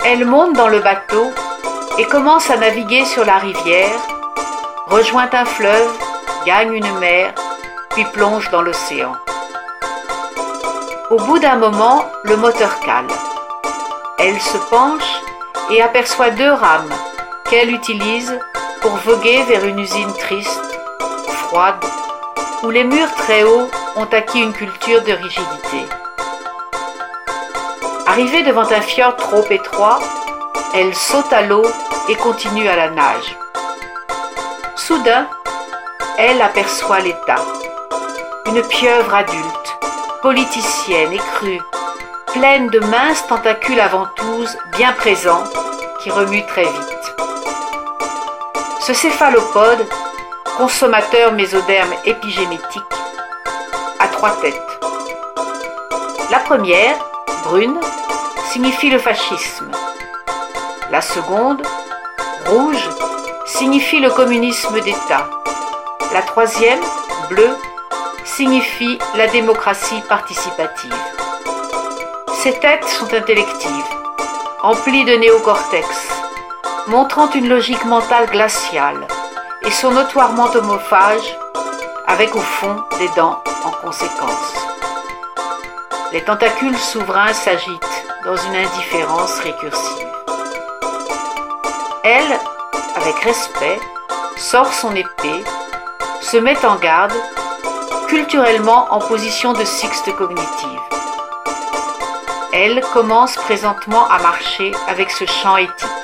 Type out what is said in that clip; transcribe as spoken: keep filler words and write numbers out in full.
Elle monte dans le bateau et commence à naviguer sur la rivière, rejoint un fleuve, gagne une mer, puis plonge dans l'océan. Au bout d'un moment, le moteur cale. Elle se penche et aperçoit deux rames qu'elle utilise pour voguer vers une usine triste, froide, où les murs très hauts ont acquis une culture de rigidité. Arrivée devant un fjord trop étroit, elle saute à l'eau et continue à la nage. Soudain, elle aperçoit l'État, une pieuvre adulte, politicienne et crue, pleine de minces tentacules à ventouses bien présents qui remuent très vite. Ce céphalopode, consommateur mésoderme épigénétique, a trois têtes. La première, brune, signifie le fascisme. La seconde, rouge, signifie le communisme d'État. La troisième, bleue, signifie la démocratie participative. Ces têtes sont intellectives, emplies de néocortex, montrant une logique mentale glaciale, et sont notoirement homophages, avec au fond des dents en conséquence. Les tentacules souverains s'agitent dans une indifférence récursive. Elle, avec respect, sort son épée, se met en garde, culturellement en position de sixte cognitive. Elle commence présentement à marcher avec ce chant éthique.